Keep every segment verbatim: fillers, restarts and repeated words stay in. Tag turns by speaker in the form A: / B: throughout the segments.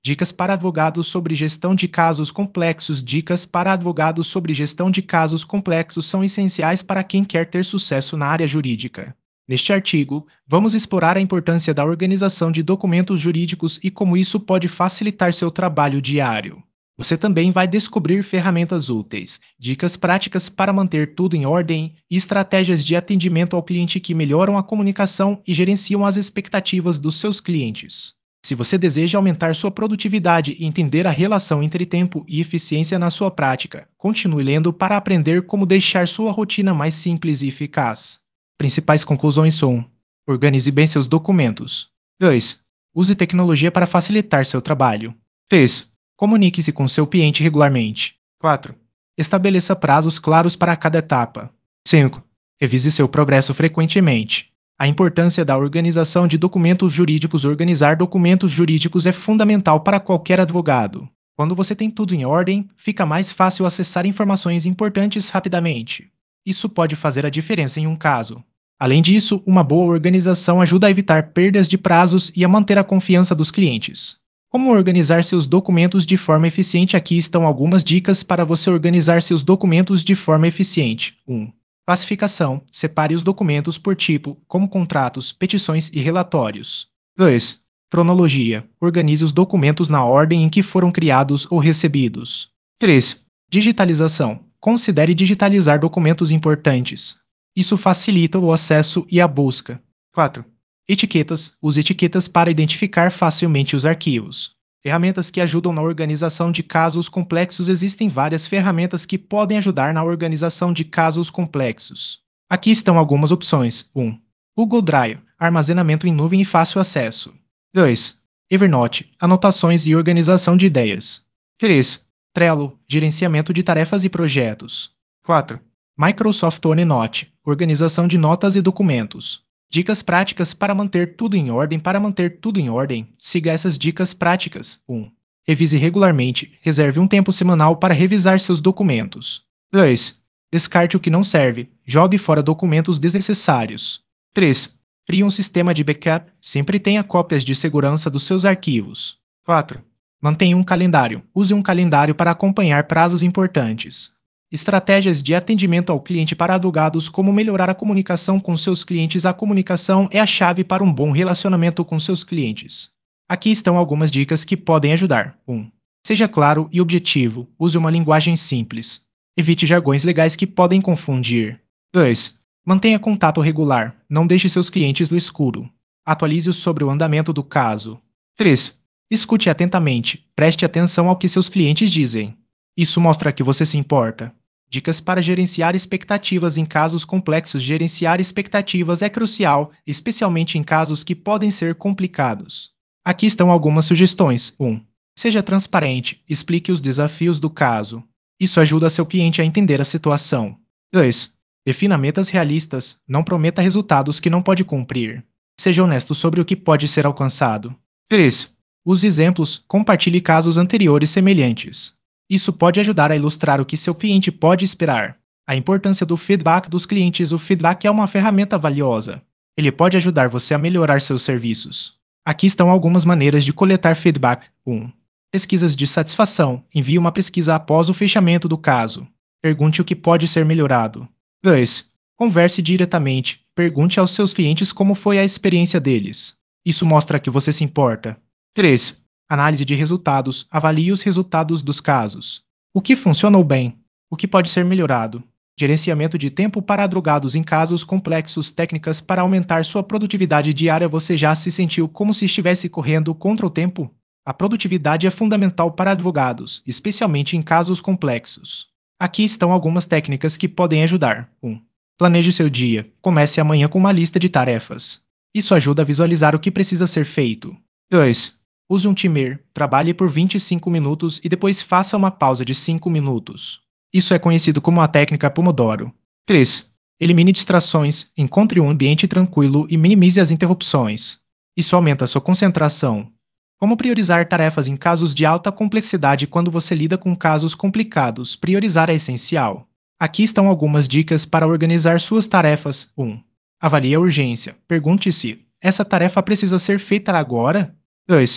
A: Dicas para advogados sobre gestão de casos complexos. Dicas para advogados sobre gestão de casos complexos são essenciais para quem quer ter sucesso na área jurídica. Neste artigo, vamos explorar a importância da organização de documentos jurídicos e como isso pode facilitar seu trabalho diário. Você também vai descobrir ferramentas úteis, dicas práticas para manter tudo em ordem e estratégias de atendimento ao cliente que melhoram a comunicação e gerenciam as expectativas dos seus clientes. Se você deseja aumentar sua produtividade e entender a relação entre tempo e eficiência na sua prática, continue lendo para aprender como deixar sua rotina mais simples e eficaz. Principais conclusões são: organize bem seus documentos. dois. Use tecnologia para facilitar seu trabalho. três. Comunique-se com seu cliente regularmente. quatro. Estabeleça prazos claros para cada etapa. cinco. Revise seu progresso frequentemente. A importância da organização de documentos jurídicos. Organizar documentos jurídicos é fundamental para qualquer advogado. Quando você tem tudo em ordem, fica mais fácil acessar informações importantes rapidamente. Isso pode fazer a diferença em um caso. Além disso, uma boa organização ajuda a evitar perdas de prazos e a manter a confiança dos clientes. Como organizar seus documentos de forma eficiente? Aqui estão algumas dicas para você organizar seus documentos de forma eficiente. um. Classificação. Separe os documentos por tipo, como contratos, petições e relatórios. dois. Cronologia. Organize os documentos na ordem em que foram criados ou recebidos. três. Digitalização. Considere digitalizar documentos importantes. Isso facilita o acesso e a busca. quatro. Etiquetas. Use etiquetas para identificar facilmente os arquivos. Ferramentas que ajudam na organização de casos complexos. Existem várias ferramentas que podem ajudar na organização de casos complexos. Aqui estão algumas opções. um. Google Drive. Armazenamento em nuvem e fácil acesso. dois. Evernote. Anotações e organização de ideias. três. Trello. Gerenciamento de tarefas e projetos. quatro. Microsoft OneNote. Organização de notas e documentos. Dicas práticas para manter tudo em ordem. Para manter tudo em ordem, siga essas dicas práticas. um. Revise regularmente. Reserve um tempo semanal para revisar seus documentos. dois. Descarte o que não serve. Jogue fora documentos desnecessários. três. Crie um sistema de backup. Sempre tenha cópias de segurança dos seus arquivos. quatro. Mantenha um calendário. Use um calendário para acompanhar prazos importantes. Estratégias de atendimento ao cliente. Para advogados. Como melhorar a comunicação com seus clientes? A comunicação é a chave para um bom relacionamento com seus clientes. Aqui estão algumas dicas que podem ajudar. um. Seja claro e objetivo. Use uma linguagem simples. Evite jargões legais que podem confundir. dois. Mantenha contato regular. Não deixe seus clientes no escuro. Atualize-os sobre o andamento do caso. três. Escute atentamente. Preste atenção ao que seus clientes dizem. Isso mostra que você se importa. Dicas para gerenciar expectativas em casos complexos. Gerenciar expectativas é crucial, especialmente em casos que podem ser complicados. Aqui estão algumas sugestões. um. Seja transparente. Explique os desafios do caso. Isso ajuda seu cliente a entender a situação. dois. Defina metas realistas. Não prometa resultados que não pode cumprir. Seja honesto sobre o que pode ser alcançado. três. Use exemplos. Compartilhe casos anteriores semelhantes. Isso pode ajudar a ilustrar o que seu cliente pode esperar. A importância do feedback dos clientes. O feedback é uma ferramenta valiosa. Ele pode ajudar você a melhorar seus serviços. Aqui estão algumas maneiras de coletar feedback. um. Pesquisas de satisfação. Envie uma pesquisa após o fechamento do caso. Pergunte o que pode ser melhorado. dois. Converse diretamente. Pergunte aos seus clientes como foi a experiência deles. Isso mostra que você se importa. três. Análise de resultados. Avalie os resultados dos casos. O que funcionou bem? O que pode ser melhorado? Gerenciamento de tempo para advogados em casos complexos. Técnicas para aumentar sua produtividade diária. Você já se sentiu como se estivesse correndo contra o tempo? A produtividade é fundamental para advogados, especialmente em casos complexos. Aqui estão algumas técnicas que podem ajudar. um. Planeje seu dia. Comece amanhã com uma lista de tarefas. Isso ajuda a visualizar o que precisa ser feito. dois. Use um timer. Trabalhe por vinte e cinco minutos e depois faça uma pausa de cinco minutos. Isso é conhecido como a técnica Pomodoro. três. Elimine distrações. Encontre um ambiente tranquilo e minimize as interrupções. Isso aumenta sua concentração. Como priorizar tarefas em casos de alta complexidade? Quando você lida com casos complicados, priorizar é essencial. Aqui estão algumas dicas para organizar suas tarefas. um. Avalie a urgência. Pergunte-se: essa tarefa precisa ser feita agora? dois.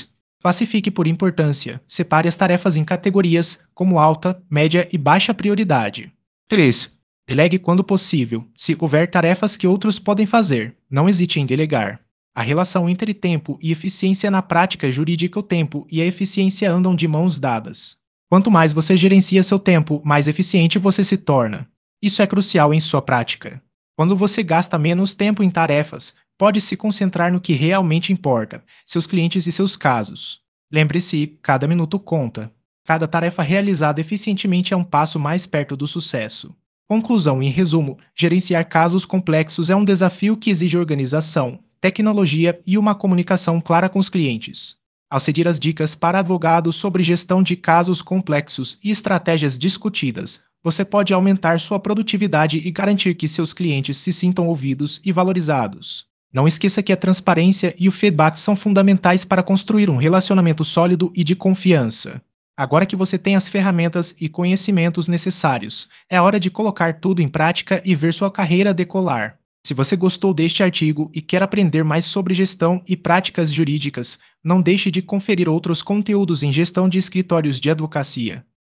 A: Classifique por importância. Separe as tarefas em categorias, como alta, média e baixa prioridade. três. Delegue quando possível. Se houver tarefas que outros podem fazer, não hesite em delegar. A relação entre tempo e eficiência na prática jurídica. O tempo e a eficiência andam de mãos dadas. Quanto mais você gerencia seu tempo, mais eficiente você se torna. Isso é crucial em sua prática. Quando você gasta menos tempo em tarefas, pode se concentrar no que realmente importa, seus clientes e seus casos. Lembre-se, cada minuto conta. Cada tarefa realizada eficientemente é um passo mais perto do sucesso. Conclusão: em resumo, gerenciar casos complexos é um desafio que exige organização, tecnologia e uma comunicação clara com os clientes. Ao seguir as dicas para advogados sobre gestão de casos complexos e estratégias discutidas, você pode aumentar sua produtividade e garantir que seus clientes se sintam ouvidos e valorizados. Não esqueça que a transparência e o feedback são fundamentais para construir um relacionamento sólido e de confiança. Agora que você tem as ferramentas e conhecimentos necessários, é hora de colocar tudo em prática e ver sua carreira decolar. Se você gostou deste artigo e quer aprender mais sobre gestão e práticas jurídicas, não deixe de conferir outros conteúdos em gestão de escritórios de advocacia.